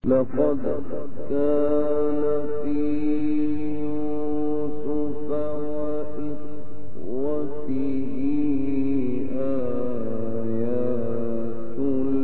لقد كان في يوسف وإخوته آيات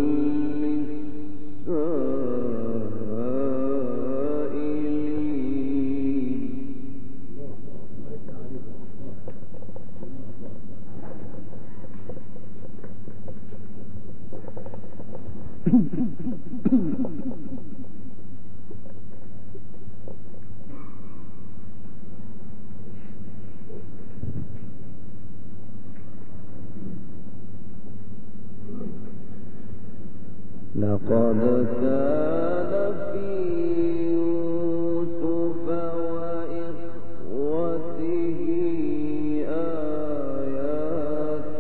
لقد كان في يوسف وإخوته آيات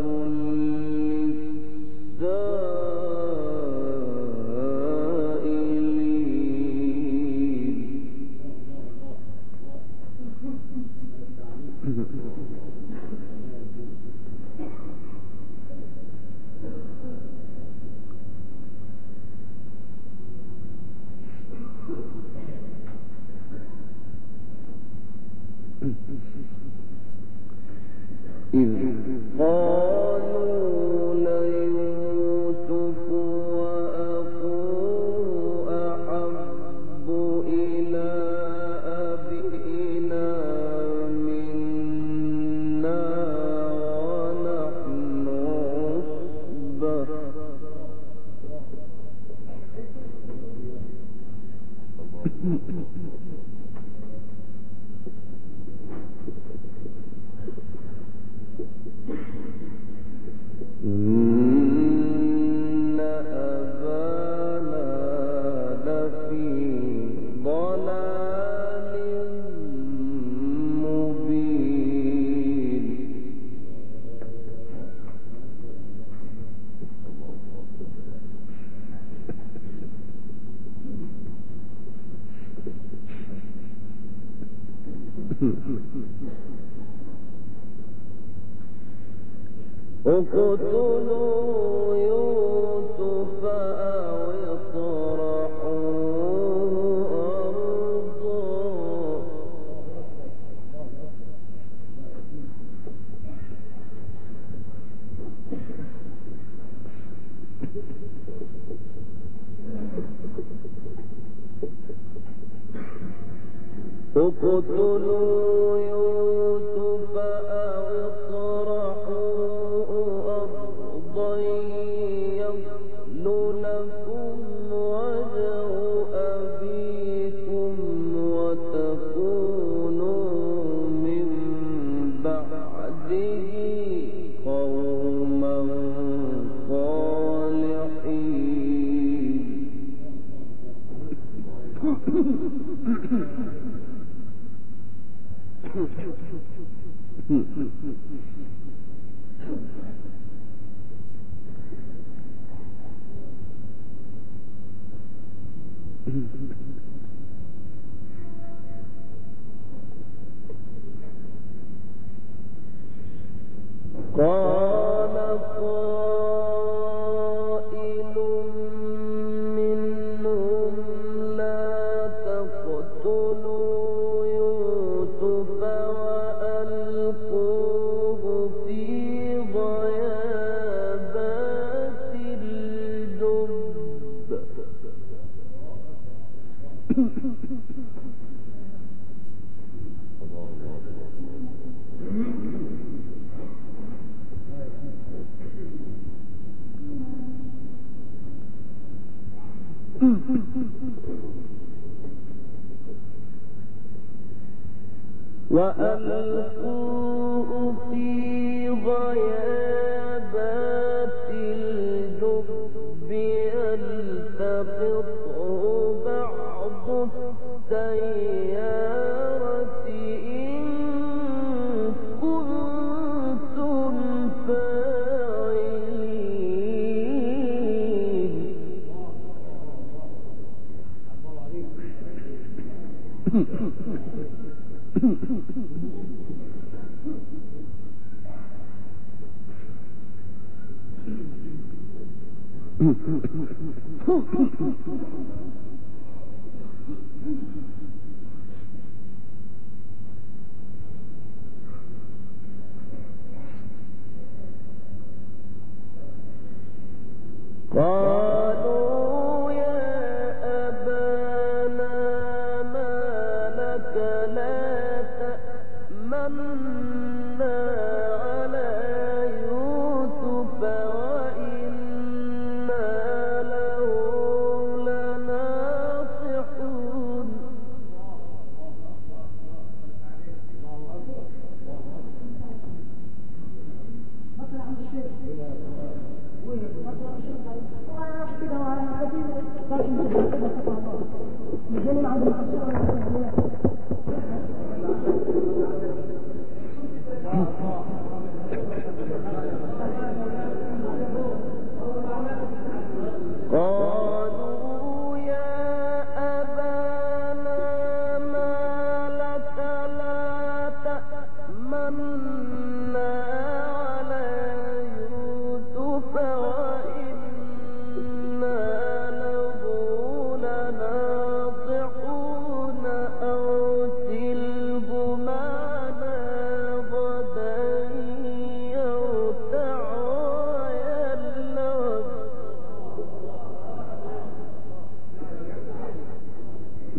إذ قالوا ليوسف وأخوه أحب إلى أبينا منا ونحن عصبة إن أبانا لفي ضلال مبين اقتلوا يوسف أو اطرحوه أرضا اقتلوا يوسف أو اطرحوه أرضا يصل لكم وجه أبيكم وتكونوا من بعده قوما صالحين قال قائل منهم لا تقتلوا يوسف وألقوه في غيابات الجب وألقوه في غيابات الجب يلتقطه بعض السيارة إن كنتم فاعلين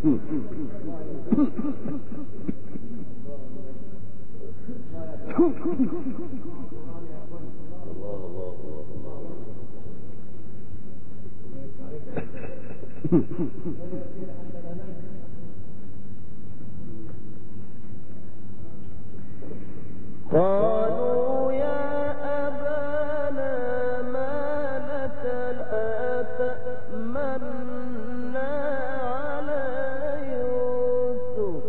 قالوا يا أبانا ما لك لا تأمنا على يوسف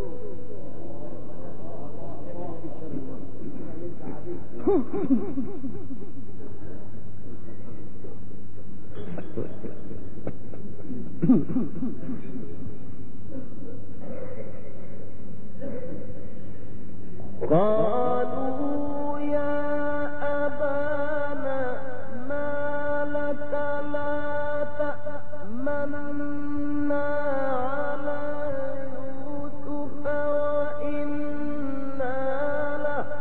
قالوا يا أبانا ما لك لا تأمنا على يوسف وإنا له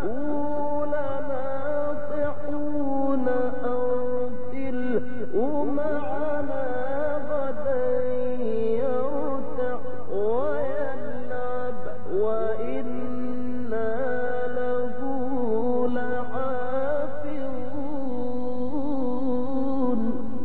لناصحون أرسله معنا غدا يرتع ويلعب وإنا له لحافظون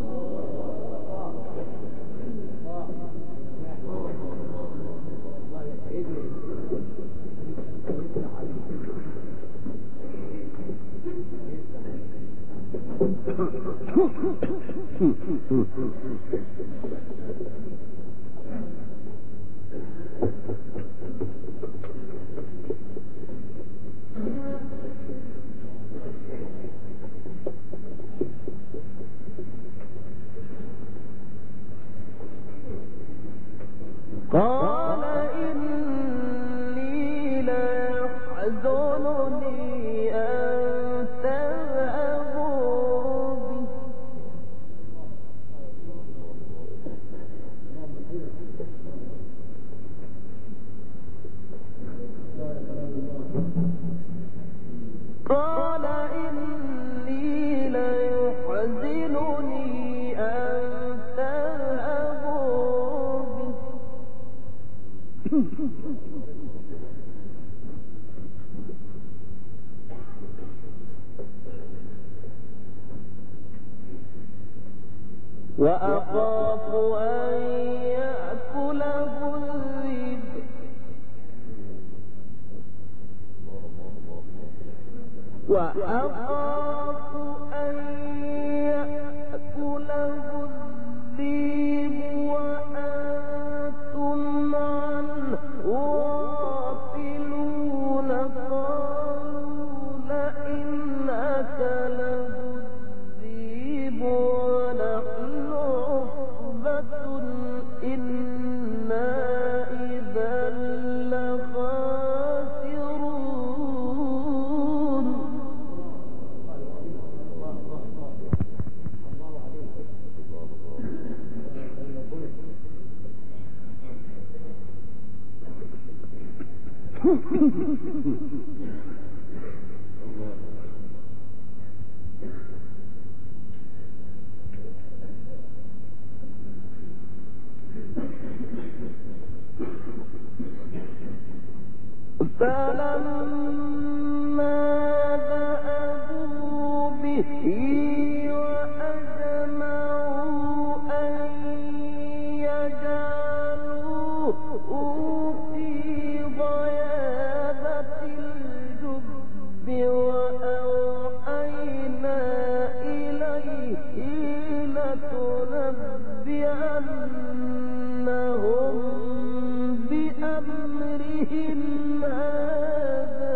قال إني ليحزنني أن تذهبوا بي قال إني ليحزنني أن تذهبوا بي وأخاف أن يأكله الذئب وأخاف أن يأكله الذئب وأنتم عنه غافلون قالوا لئن أكله الذئب ونحن عصبة إنا إذا لخاسرون فلما ذهبوا به وأجمعوا أن يجعلوه في غيابة الجب وأوحينا إليه لتنبئنهم بأمرهم هذا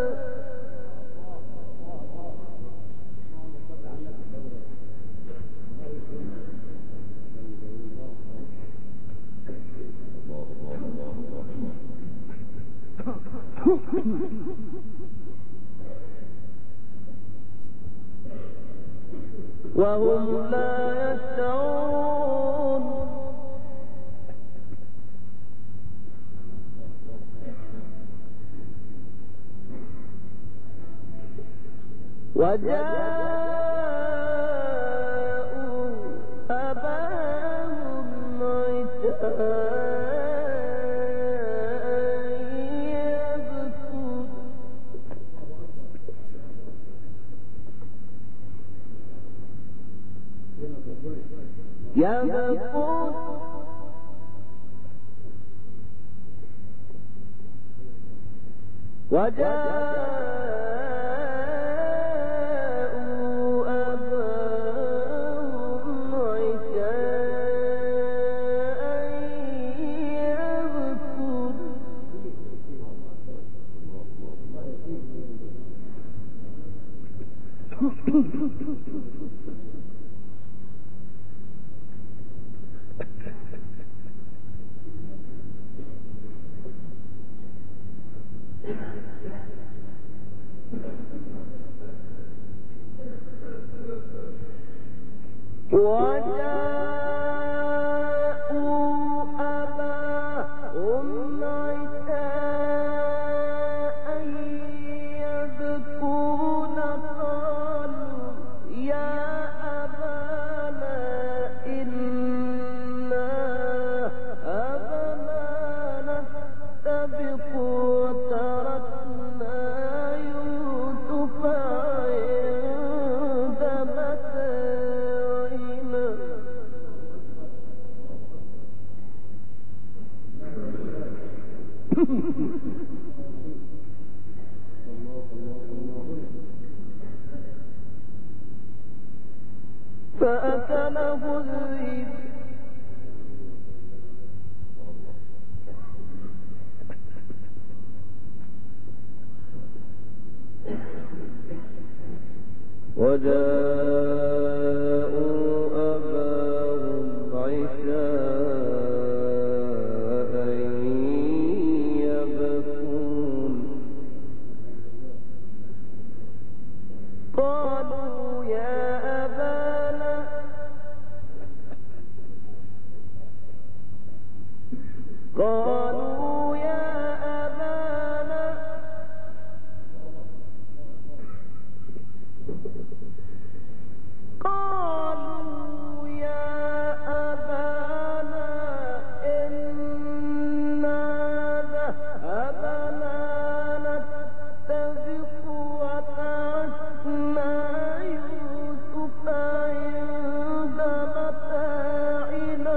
وهم لا يشعرون وجاءوا أباهم عشاء يبكون وجاءوا أباهم عشاء يبكون وجاءوا أباهم عشاء يبكون قالوا يا أبانا إنا أبانا نستبق وتركنا يوسف عند متاعنا فأكله الذئب وجاءوا أباهم عشاء يبكون قالوا يا أبانا قالوا يا أبانا قالوا يا أبانا إنا ذهبنا نستبق وتركنا يوسف عند متاعنا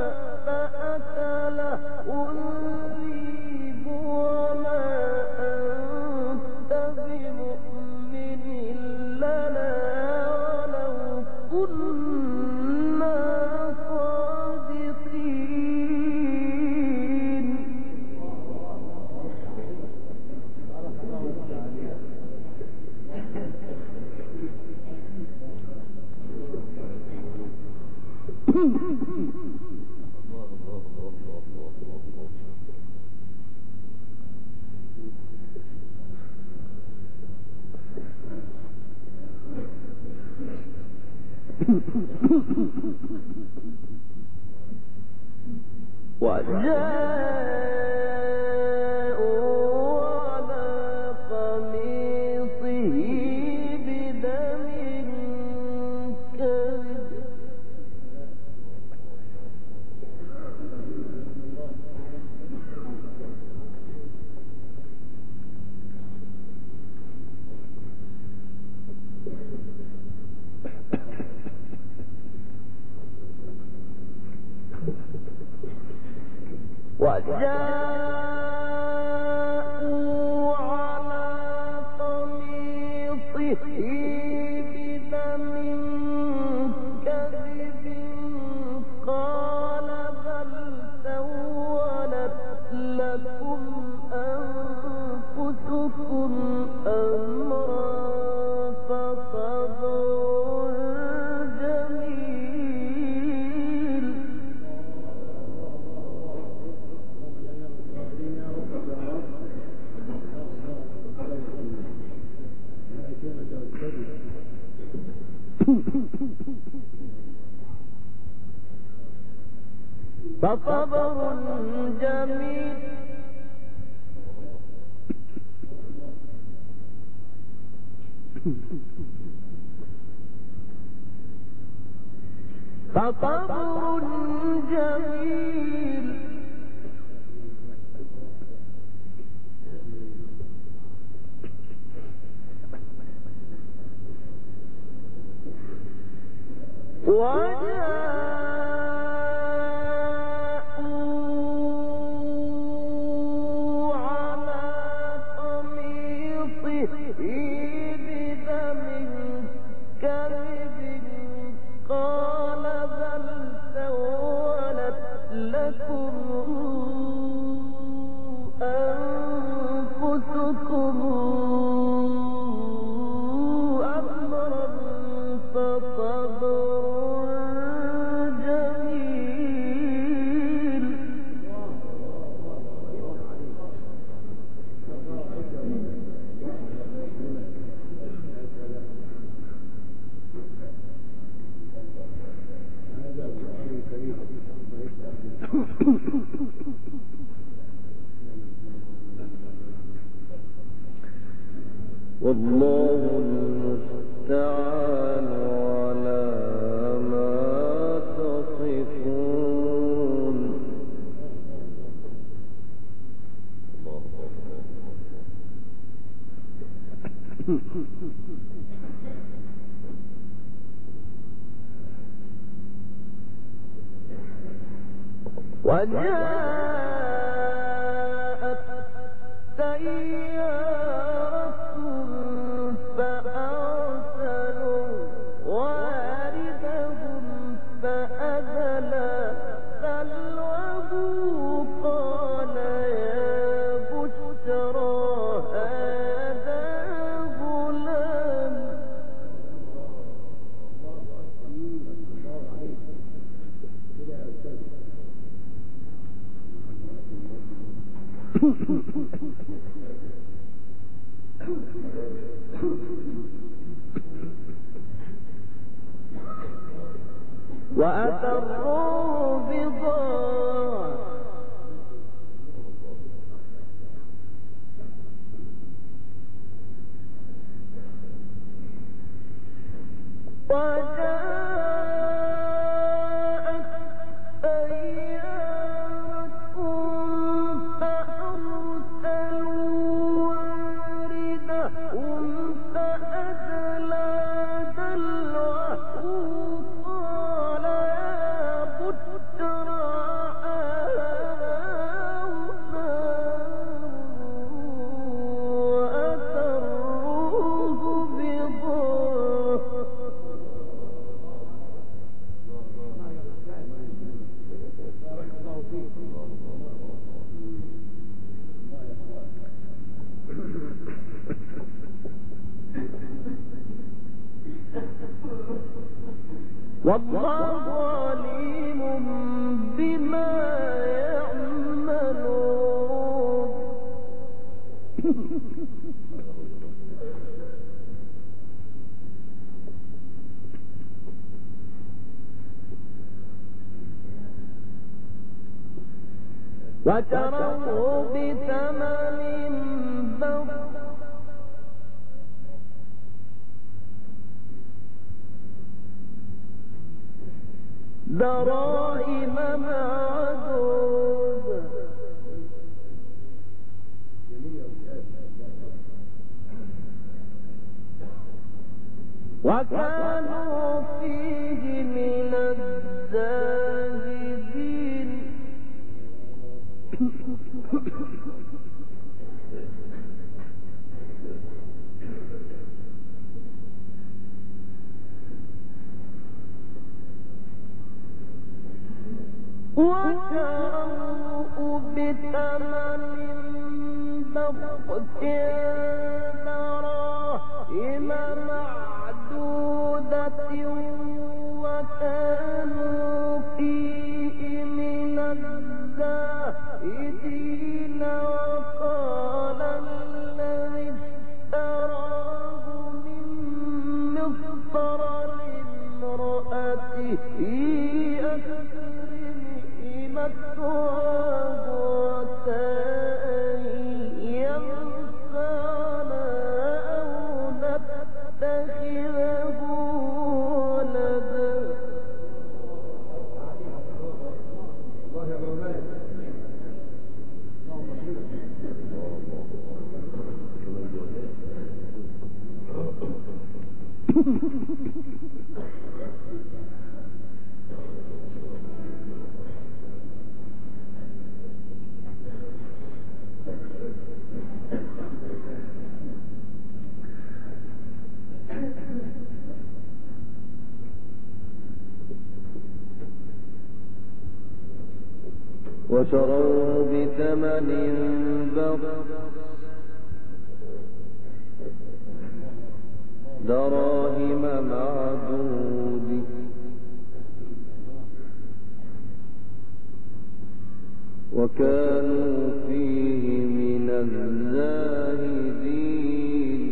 فأكله الذئب وما أنت بمؤمن لنا ولو كنا صادقين وجاءوا على قميصه بدم كذب وجاءوا على قميصه بدم كذب قال بل سولت لكم أنفسكم أمرا فصبر جميل فصبر جميل فصبر جميل وجاء والله المستعان على ما تصفون. وجاءت سيارة فأرسلوا واردهم فأدلى دلوه قال يا بشرى هذا غلام. وأسروا بضاعة وجاءت سيارة فأرسلوا واردهم فأدلى دلوه قال يا بشرى هذا وأسروه بضاعة. والله عليم بما يعملون. وشروه بثمن بخس دراهم معدودة وكانوا فيه من الزاهدين. وشروه بثمن بخس دراهم معدودة وكانوا فيه من الزاهدين. وقال الذي اشتراه من مصر لامرأته أكرمي مثواه عسى أن ينفعنا أو نتخذه ولدا. وشروه بثمن بخس دراهم معدودة وكانوا فيه من الزاهدين.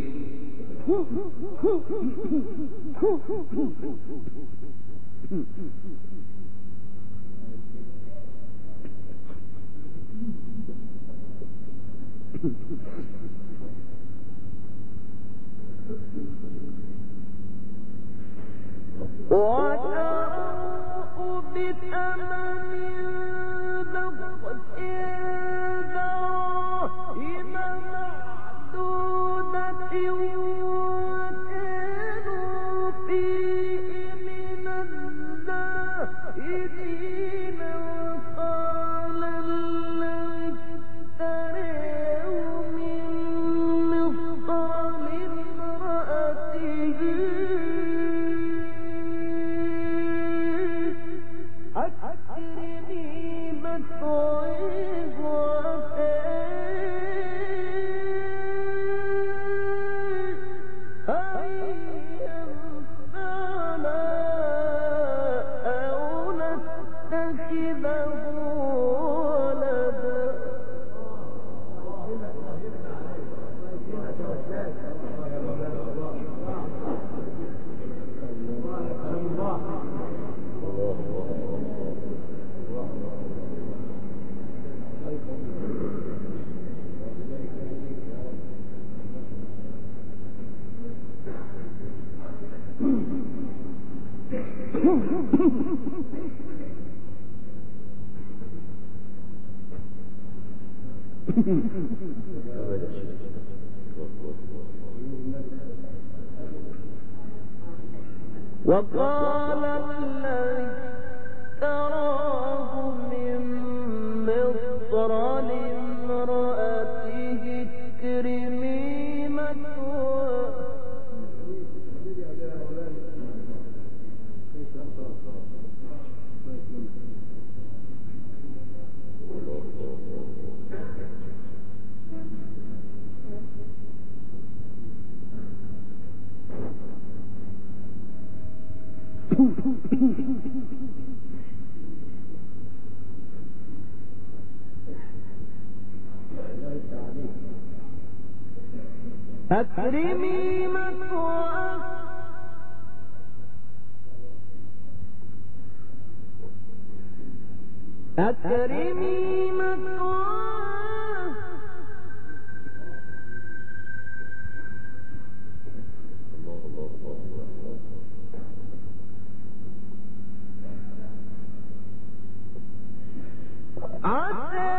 وقال الذي اشتراه من مصر لامرأته اكرمي مثواه أكرمي مثواه أكرمي مثواه عسى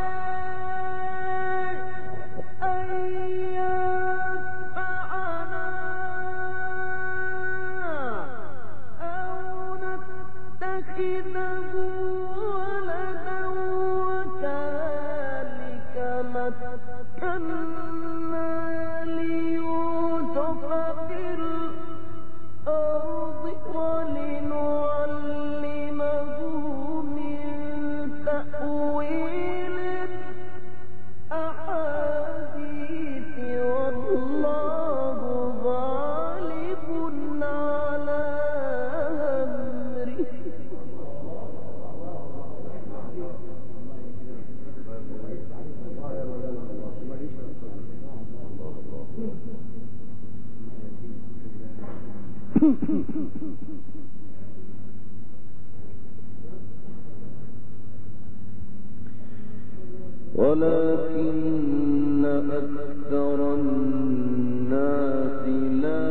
ولكن أكثر الناس لا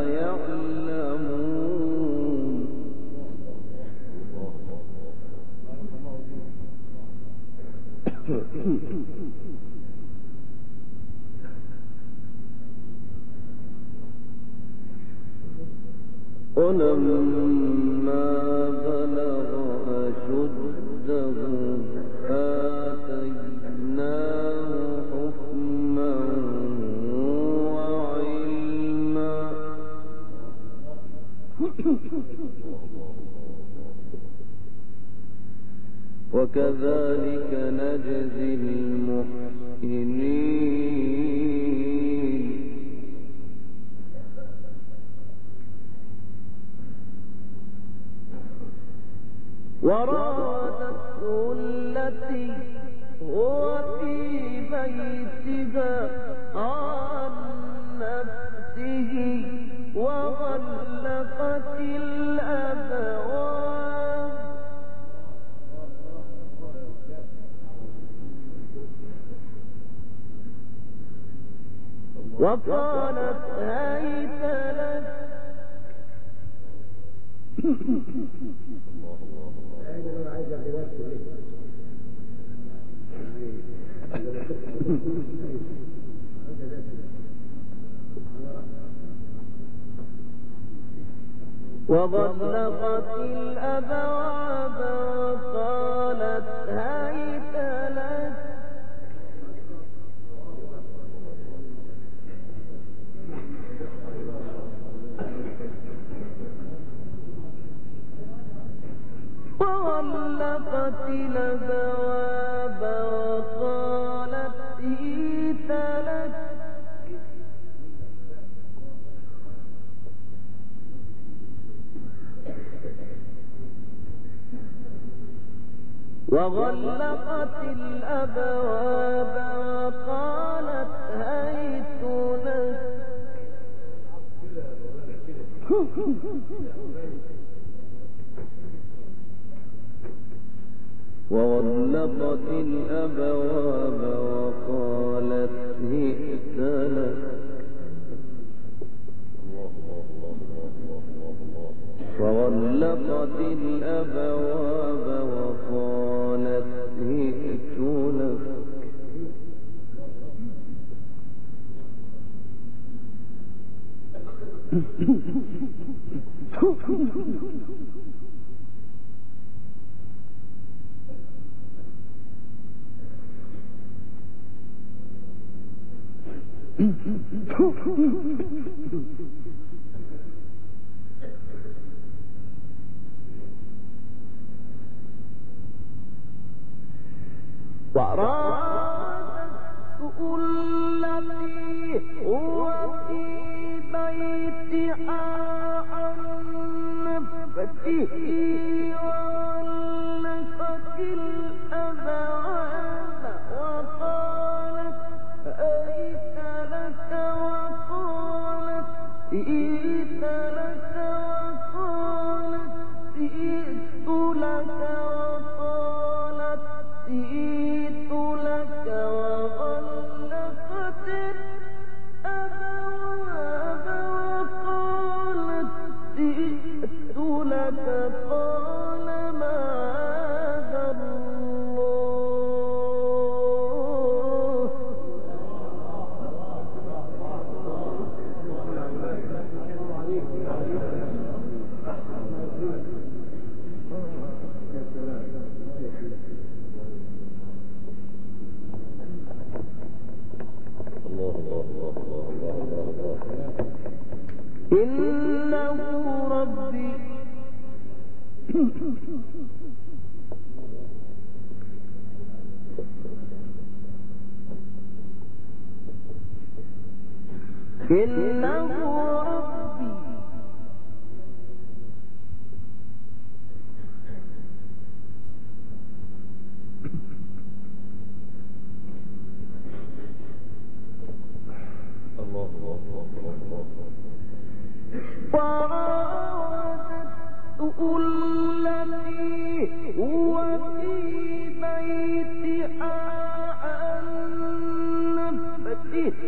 يعلمون ولما بلغ أشده آتيناه حكما وعلما وكذلك نجزي المحسنين وراودته التي هو في بيتها عن نفسه وغلقت الأبواب وقالت هيت لك وغلقت الأبواب وقالت هيت لك وغلقت الأبواب وقالت هيت لك وغلقت الأبواب وقالت هيت لك وغلقت الأبواب وقالت هئت لك وغلقت الأبواب وقالت هئت لك وراودته التي هو في بيتها عن نفسه وغلقت الأبواب وقالت هيت لك وقالت هيت لك وقالت هيت لك وقالت هيت لك وغلقت الأبواب وقالت هيت لك قال معاذ إنه ربي إنه ربي وراودته التي هو في بيتها عن نفسه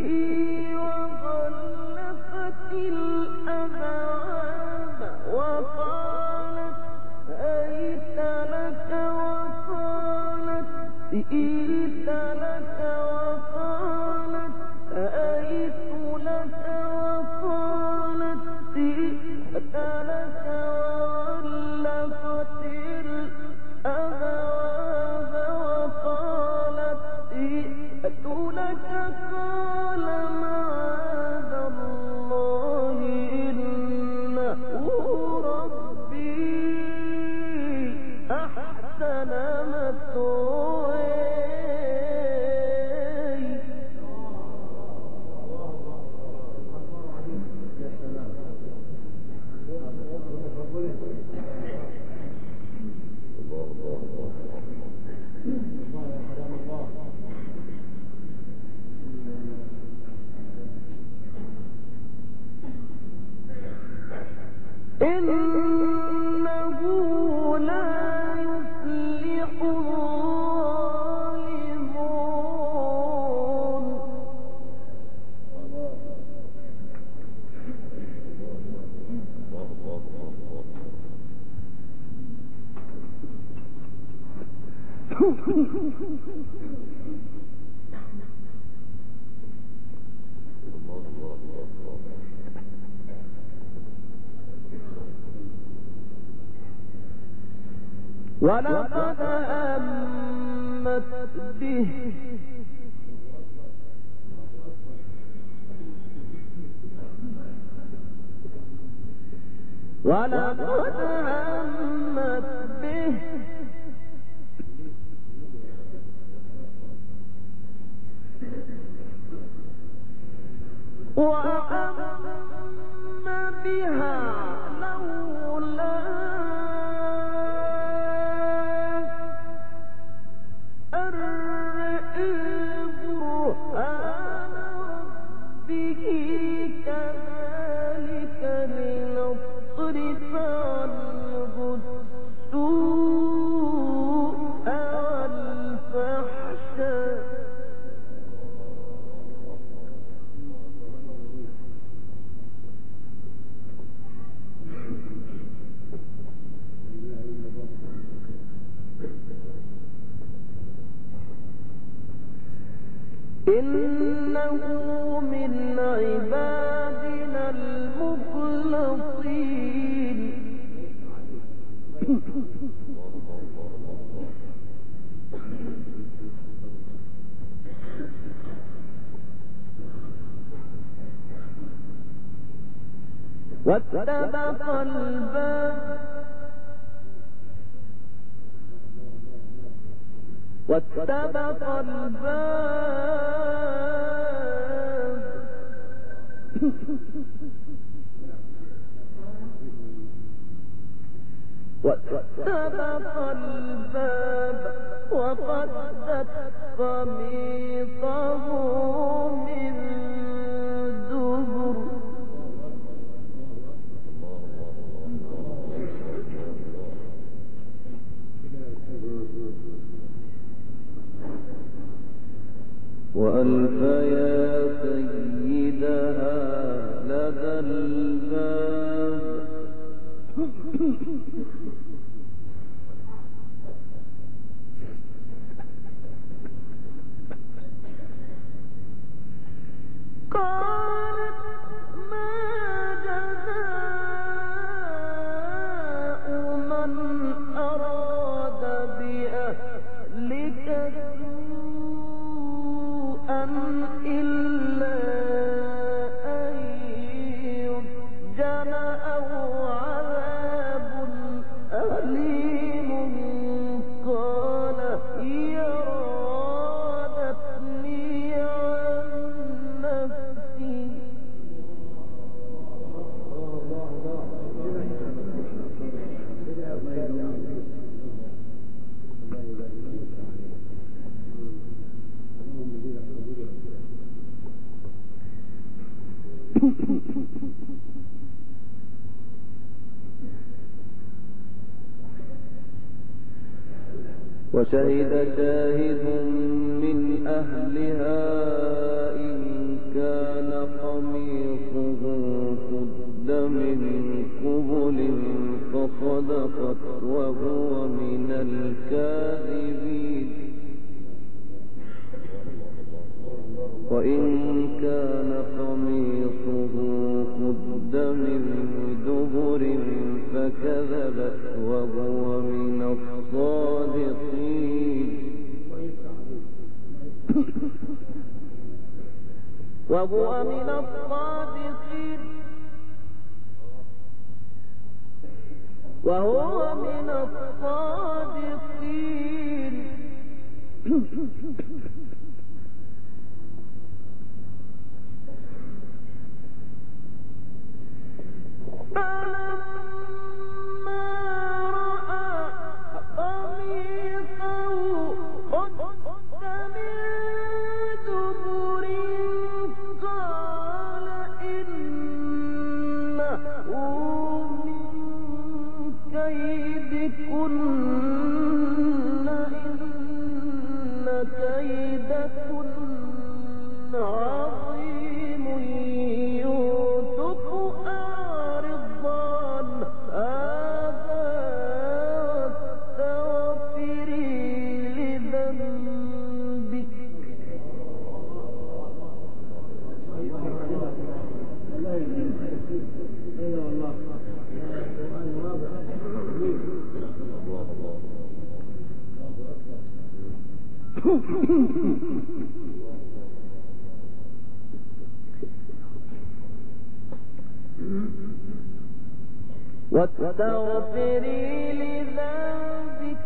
وغلقت الأبواب وقالت هيت لك وقالت هيت لك وقالت هيت لك وقالت هيت لك وغلقت الأبواب وقالت هيت لك قال معاذ الله إنه ربي أحسن مثواي إنه لا يفلح الظالمون ولقد همت به ولقد همت به وهم بها لولا أن رأى برهان ربه كذلك لنصرف عنه السوء والفحشاء إنه من عبادنا المخلصين واستبق الباب واستبق الباب وقدت قميصه من دبر وألف يا سيدها لدى الباب قالت ما جزاء من أراد بأهلك سوءا إلا أن يسجن أو عذاب أليم قال هي راودتني عن نفسي وشهد شاهد من أهلها إن كان قميصه قد من قبل فصدقت وهو من الكاذبين وإن كان قميصه قد من دبر فكذبت وهو من الصادقين وهو من الصادقين وهو من الصادقين واستغفري لذنبك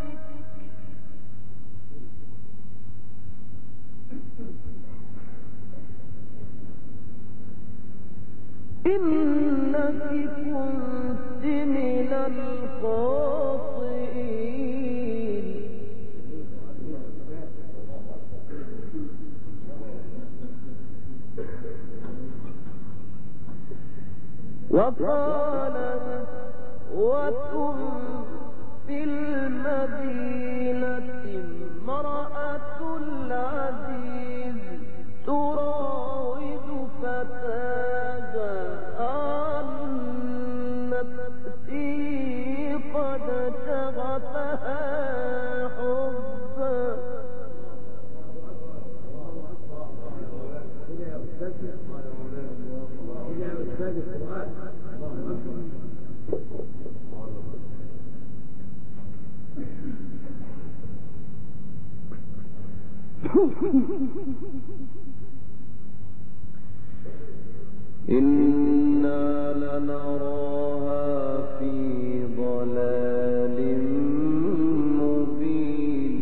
إنك كنت من الخاطئين وقال نسوة في المدينة امرأة العزيز تراود فتاها عن نفسه قد شغفها حبا إنا لنراها في ضلال مبين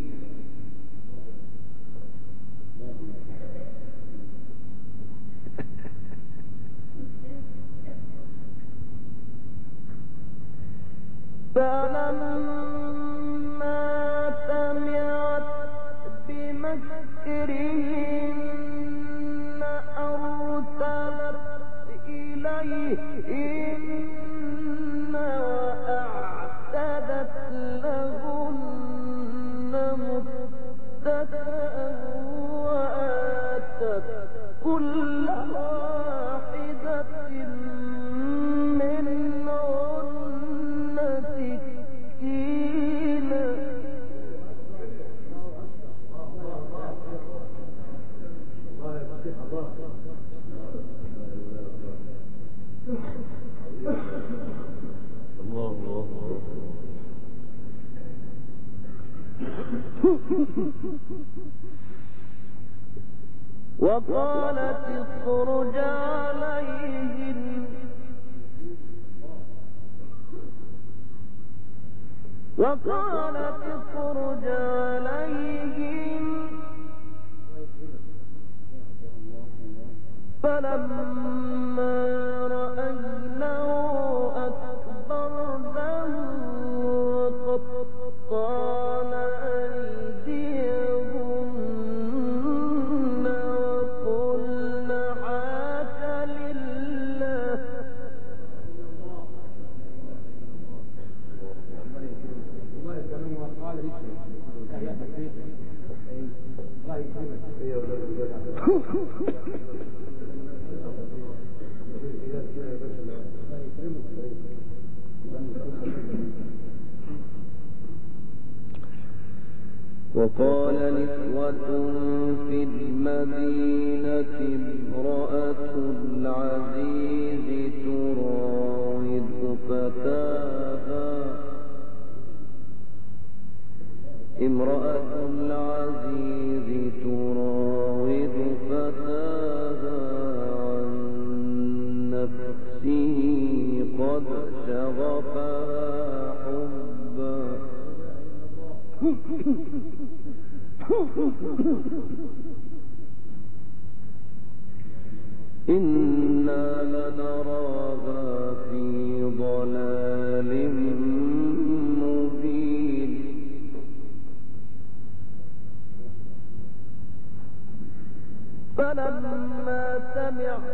فلما سمعت بمكرهن أرسلت إليهن وأعتدت لهن متكئا وآتت كل واحدة منهن سكينا وقالت اخرج عليهم فلما رأينه أكبرنه وقطعن أيديهن وقلن حاش لله وقال نسوة في المدينة امرأة العزيز تراود فتاها عن نفسه قد شغفها حبا إنا لنراها في ضلال مبين فلما سمعت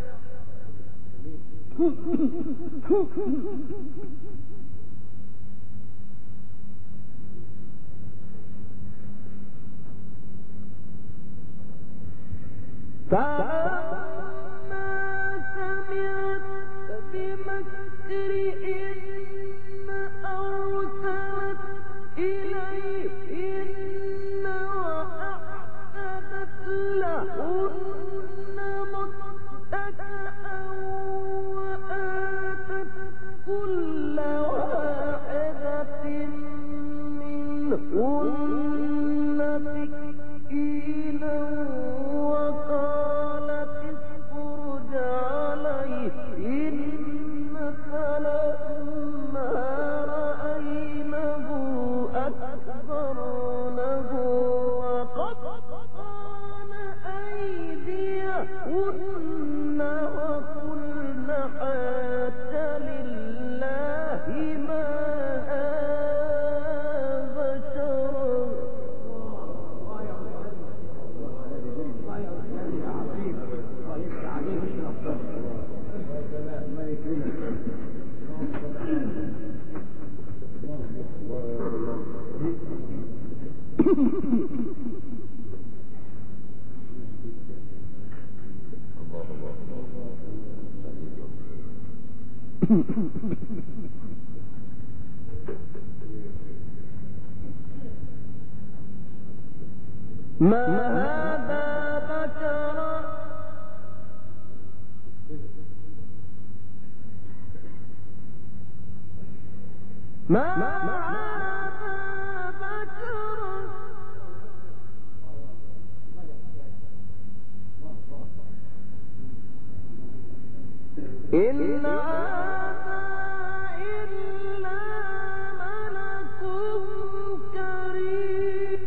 بمكرهن أرسلت إليهن وأعتدت لهن متكئا وآتت كل واحدة منهن سكينا وقالت اخرج عليهن سلام ما هذا بشرا ما هذا بشرا إن هذا إلا ملك كريم.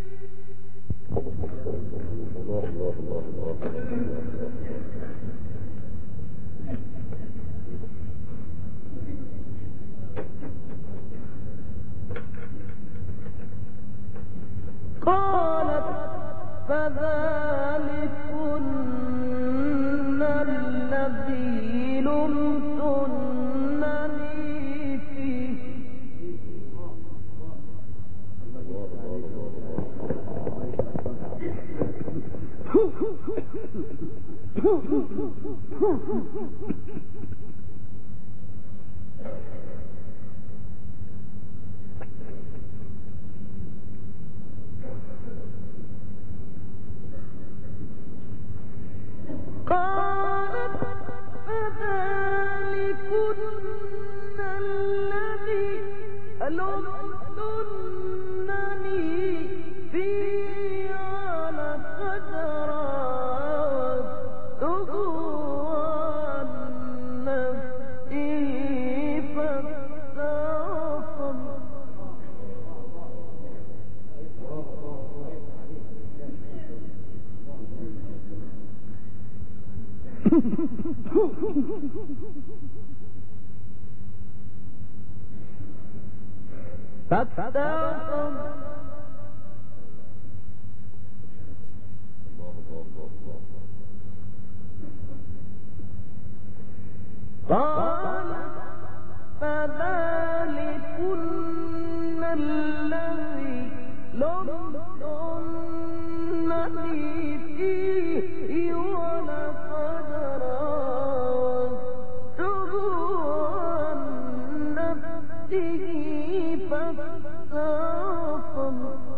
قالت فذلكن الذي لمتنني فيه قالت فذلكن الذي لمتنني فيه ولقد راودته عن نفسه فاستعصم. فاستعصم قال فذلكن الذي لمتنني فيه ولقد راودته عن نفسه فاستعصم.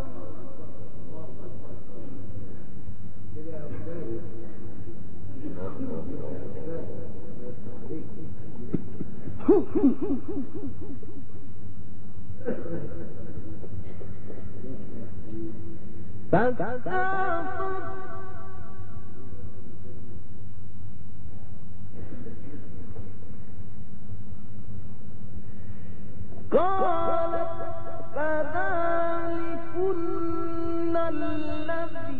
قالت فذلكن الذي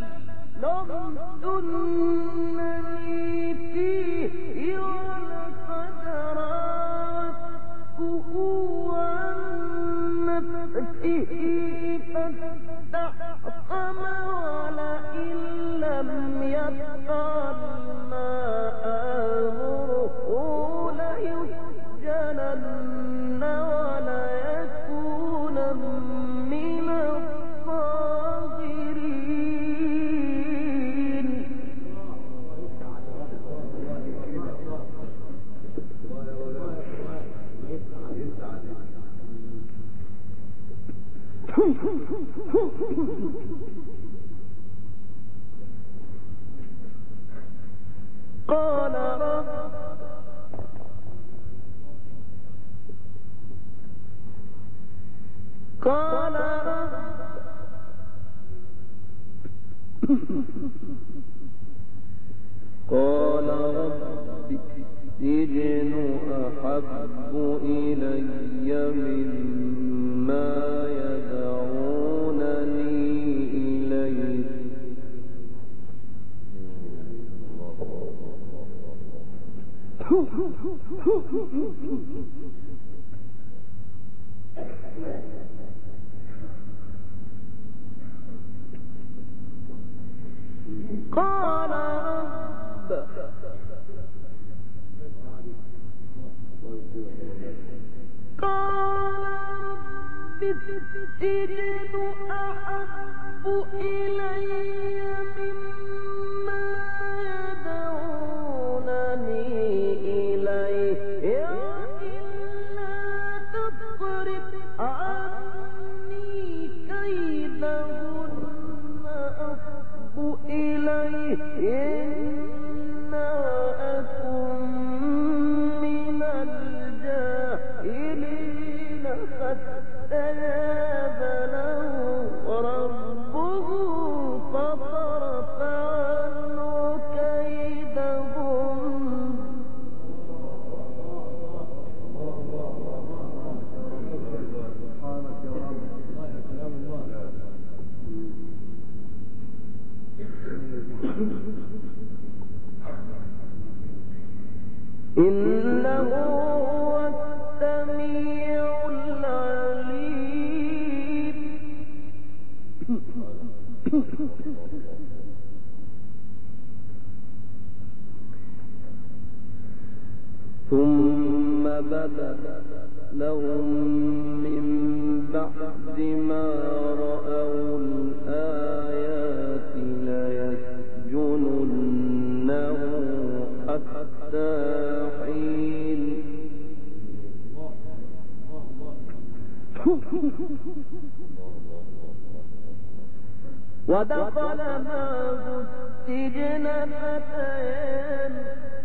لمتنني فيه ولقد راودته عن نفسه فاستعصم ولئن لم يفعل ما آمره ليسجنن وليكونا من الصاغرين. قال رب السجن أحب إلي مما يدعونني إليه قال رب السجن أحب إلي مما يدعونني إليه إنه هو السميع العليم. ثم بدا لهم من بعد ما رأوا الآيات ليسجننه حتى حين. ودخل معه السجن فتيان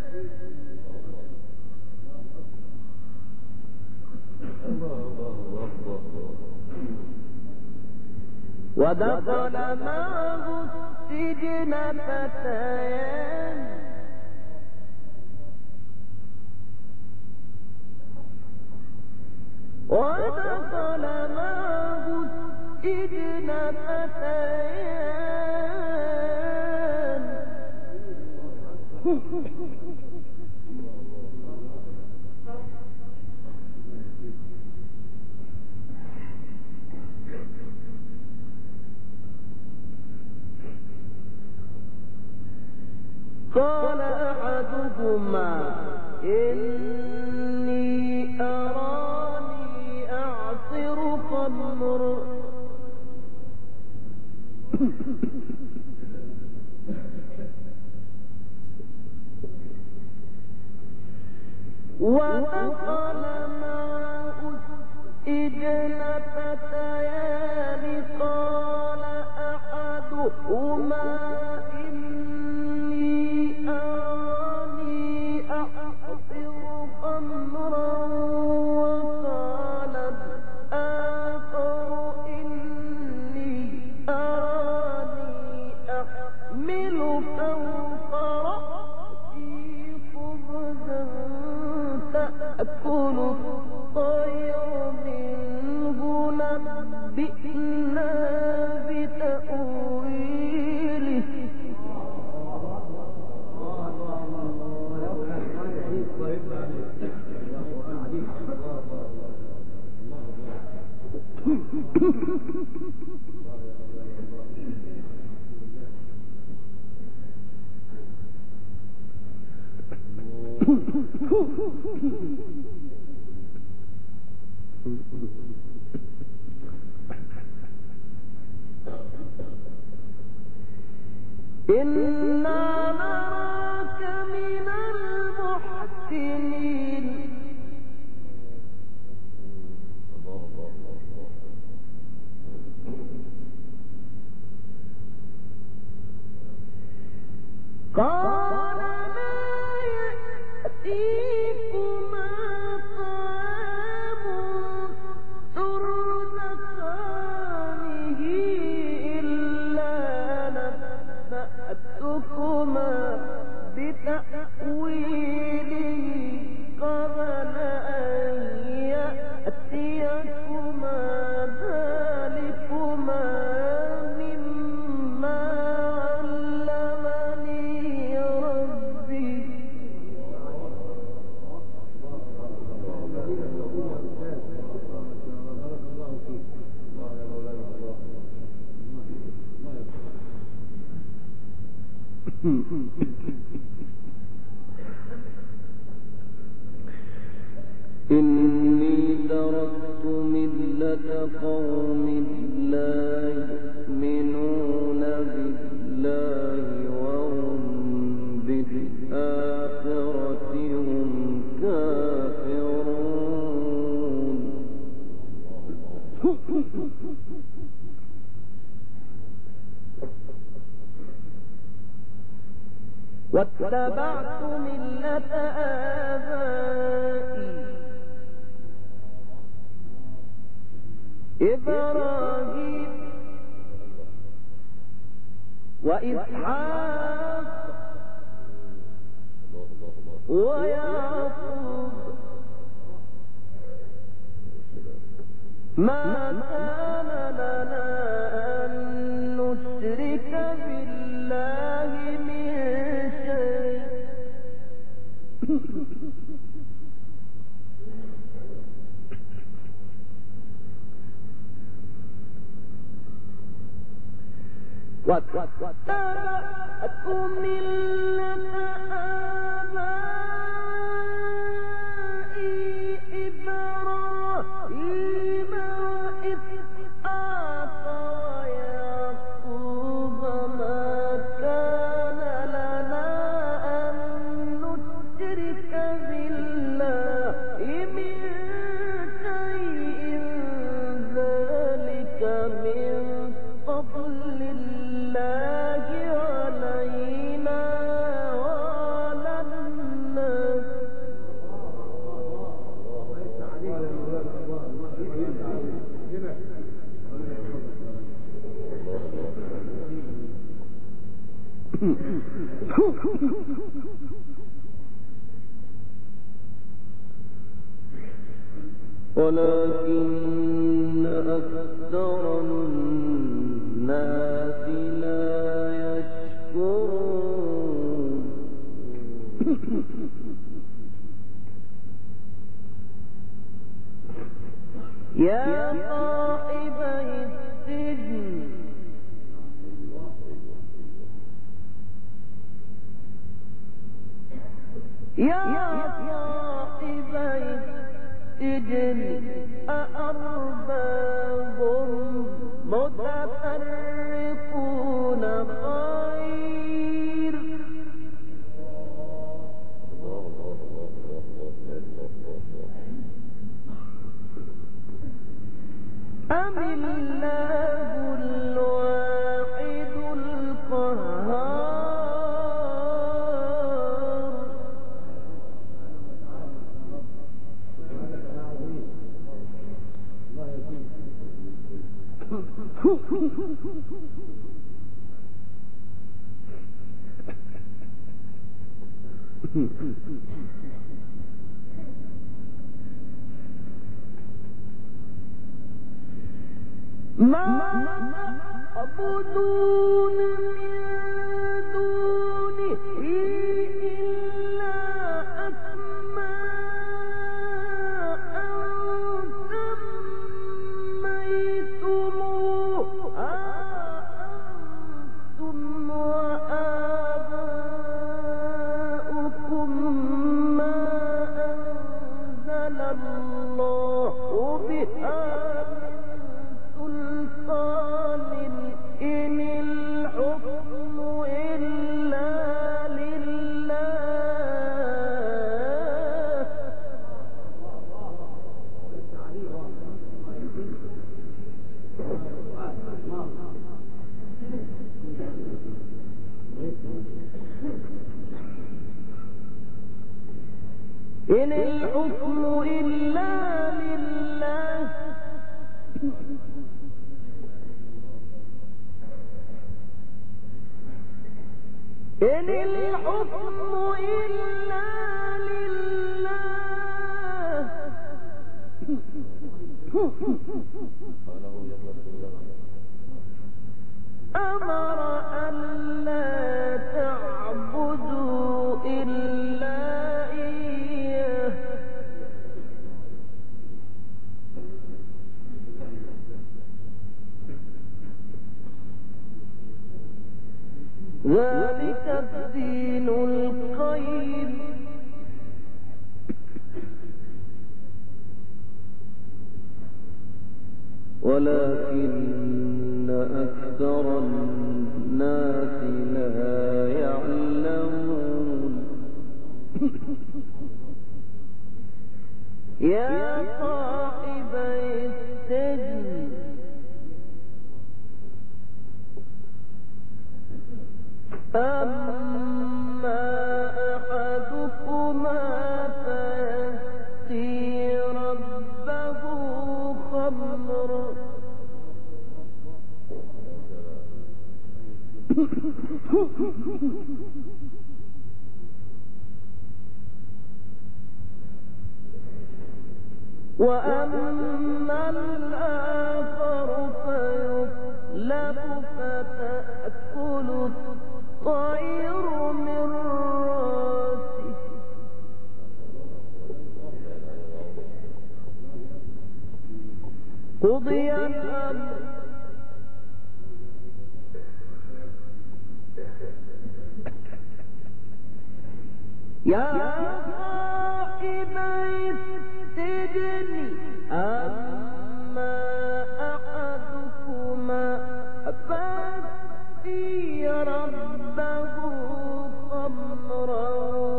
قال أحدهما إني أراني أعصر خمرا ودخل معه السجن فتيان قال أحدهما تأكل الطير منه نبئنا بتأويله إنا نراك من المحسنين. قال لا يأتيكما طعام ترزقانه إلا نبأتكما بتأويله قبل أن يأتيكما ذلكما مما علمني ربي. إني تركت ملة قوم لا يؤمنون بالله وهم بالآخرة هم كافرون. واتبعت ملة آبائي إبراهيم وإسحاق ويعقوب ما كان لنا أن نشرك بالله من شيء واتبعت ملة آبائي إبراهيم وإسحاق ويعقوب ما كان لنا أن نشرك بالله من شيء ذلك من فضل الله علينا وعلى الناس ولكن أكثر الناس لا يشكرون يا صاحبي السجن أأرباب متفرقون خير أم الله الواحد القهار ما تعبدون من دونه إلا أسماء سميتموها أنتم وآباؤكم ما أنزل الله بها سلطان إن الحكم إلا لله إن الحكم إلا لله إن الحكم إلا لله أمر أن لا تعبدوا إلا إياه ذلك الدين القيم ولكن أكثر الناس لا يعلمون يا صاحبي السجن أما أحدكما فيسقي ربه خمرا وأما الآخر فيصلب فتأكل الطير من رأسه قضي الأمر يا صاحبي السجن أما أحدكما فيسقي ربه خمرا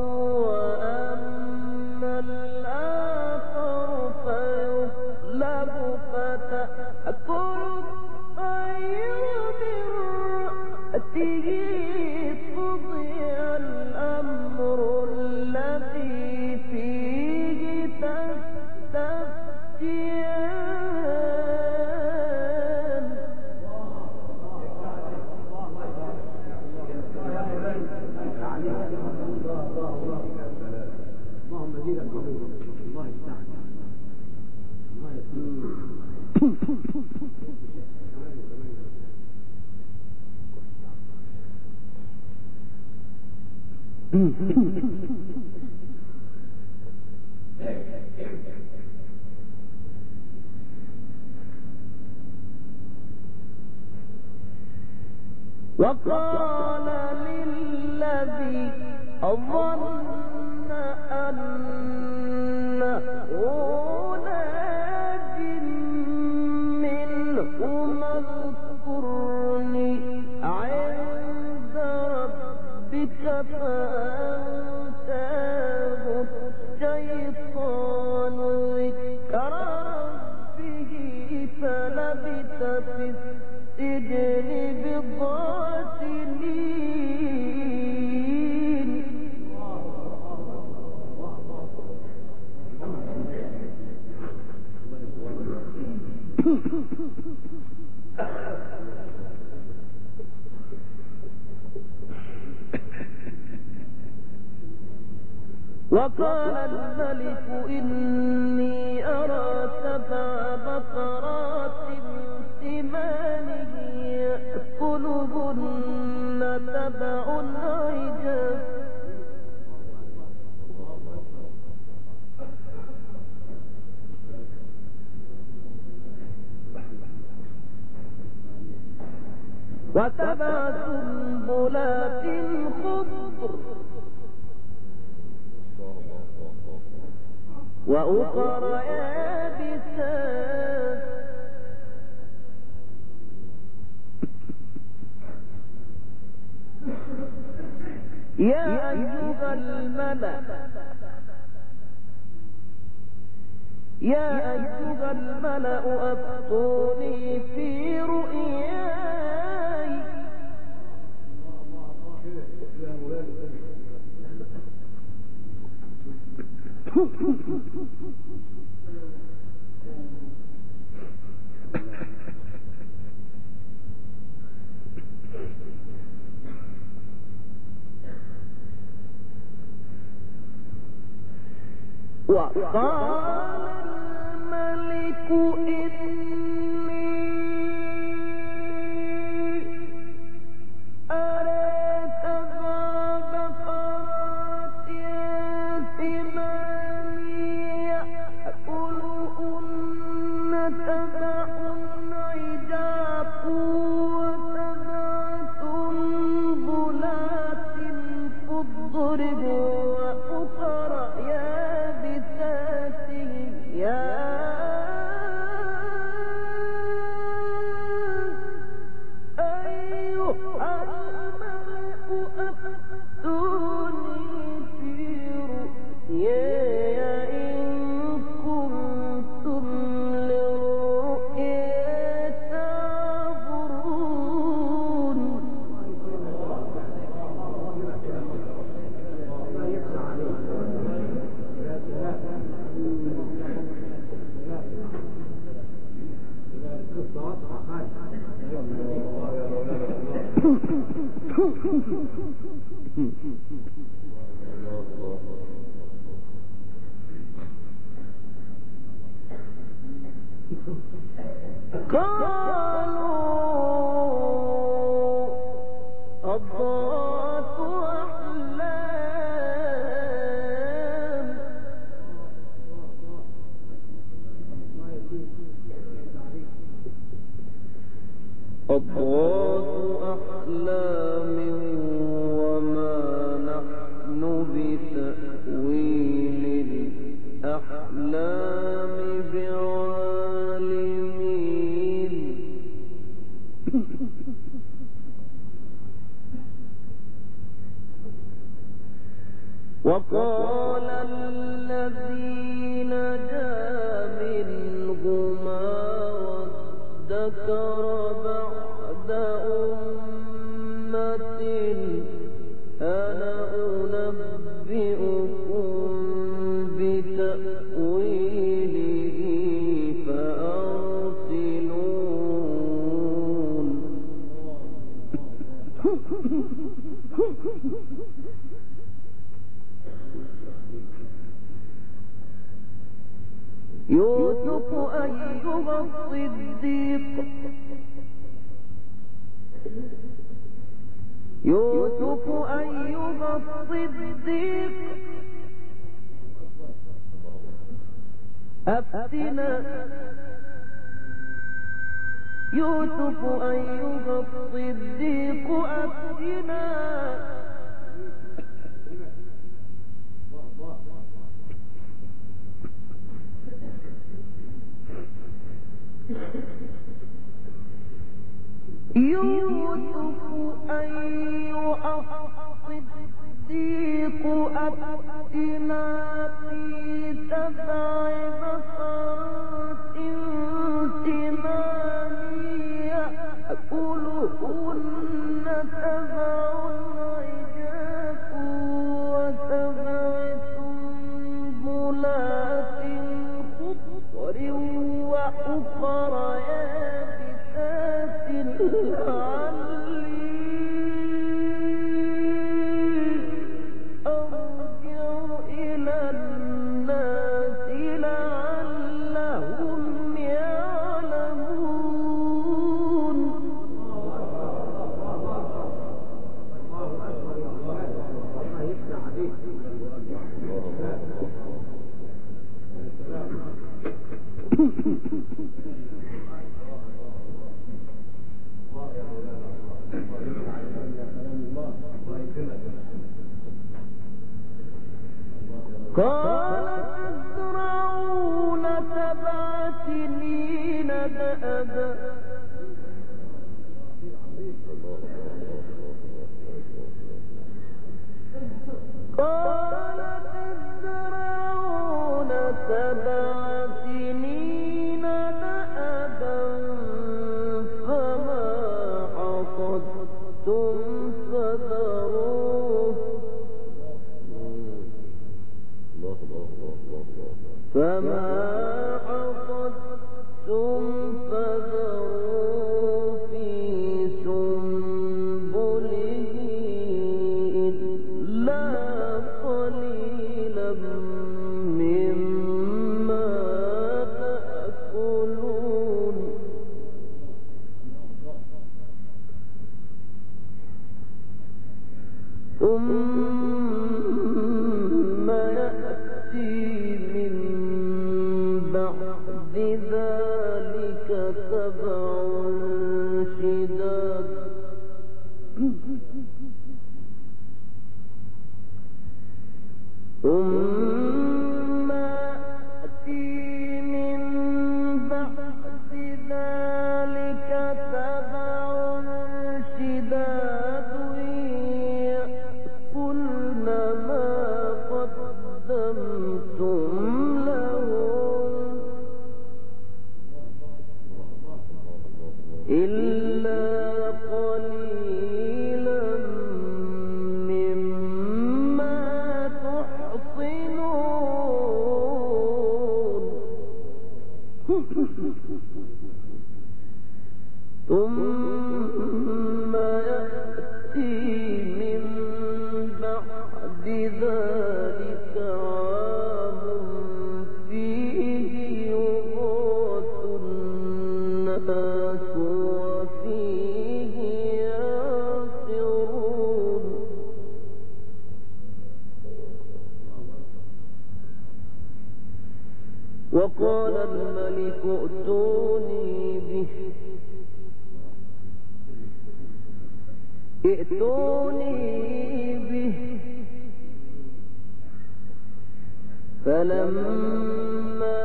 وأما الآخر فيصلب فتأكل الطير من رأسه قضي الأمر الذي فيه تستفتيان اللهم زيد القبول الله يستعان الله وقال للذي ظن أنه ناج منهما اذكرني عند ربك فأنساه الشيطان ذكر ربه فلبث في السجن بضع سنين وقال الملك إني أرى 7 بقرات سمان يأكلهن 7 عجاف و7 سنبلات خضر وأخر يابسات يا أيها الملأ أفتوني في رؤياي وقال الملك إني أرى 7 بقرات سمان يأكلهن 7 عجاف و7 سنبلات خضر وأخر يابسات يا أيها الملأ أفتوني في رؤياي إن كنتم للرؤيا تعبرون أضغاث أحلام وما نحن بتأويل الأحلام بعالمين وقال الذي نجا منهما وادكر بعد أمة أنا أنبئكم بتأويله فأرسلون يوسف أيها الصديق أفتنا يوسف أيها الصديق أفتنا في سبع بقرات سمان يأكلهن سبع عجاف وسبع سنبلات خضر وأخر يابسات لعلي أرجع إلى الناس لعلهم يعلمون قال تزرعون 7 سنين دأبا فما حصدتم فذروه في سنبله إلا قليلا مما تأكلون ثم يأتي من بعد ذلك 7 شداد ثم يأتي من بعد ذلك 7 شداد يأكلن ما قدمتم لهم إلا قليلا مما تحصنون وقال الملك ائتوني به فلما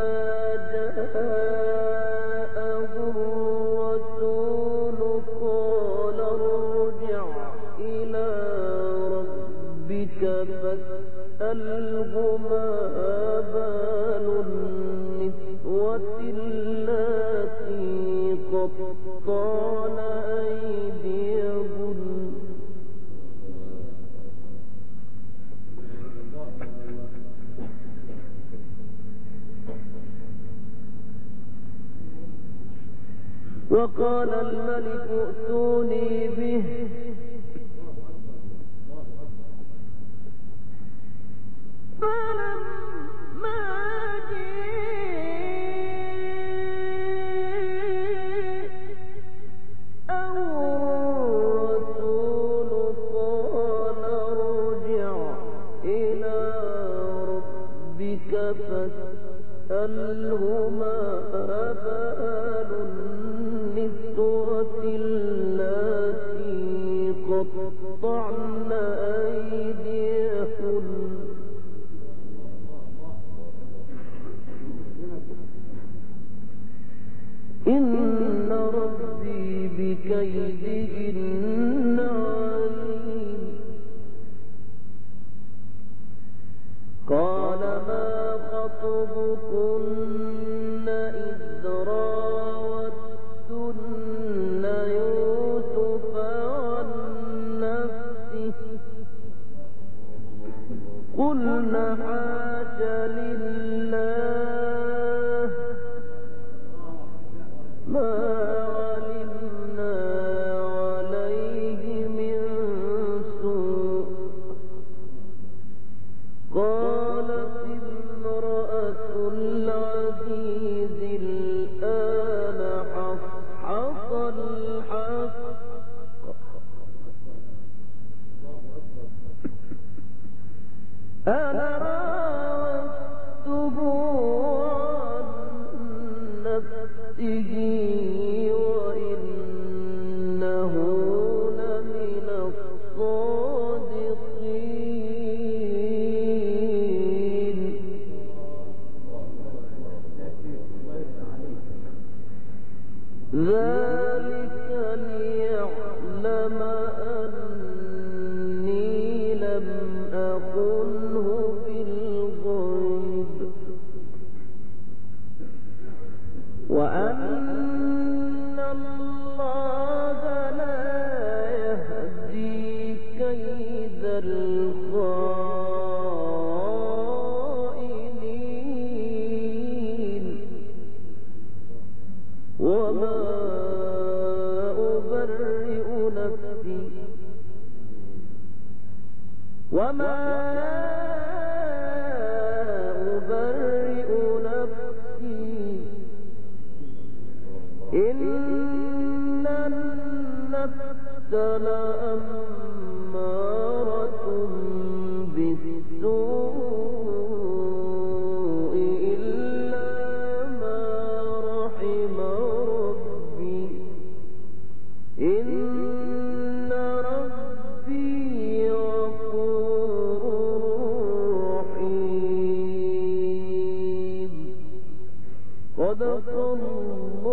جاءه الرسول قال ارجع إلى ربك فاسأله ما بال النسوة اللاتي قطعن أيديهن وقال الملك ائتوني به فلما جاءه الرسول قال ارجع إلى ربك فاسأله ما بال النسوة اللاتي قطعن أيديهن إن ربي بكيدهن عليم قال ما خطبكن إذ راوتن يوسف عن نفسه قلنا حاش لله ما علمنا عليه من سوء قالت امرأة العزيز الآن حصحص الحق أنا راودته عن نفسه وإنه لمن الصادقين ذلك ليعلم أني لم أخنه بالغيب وأن الله لا يهدي كيد الخائنين وما أبرئ نفسي إن النفس لأمارة بالسوء إلا ما رحم ربي إن ربي غفور رحيم صدق الله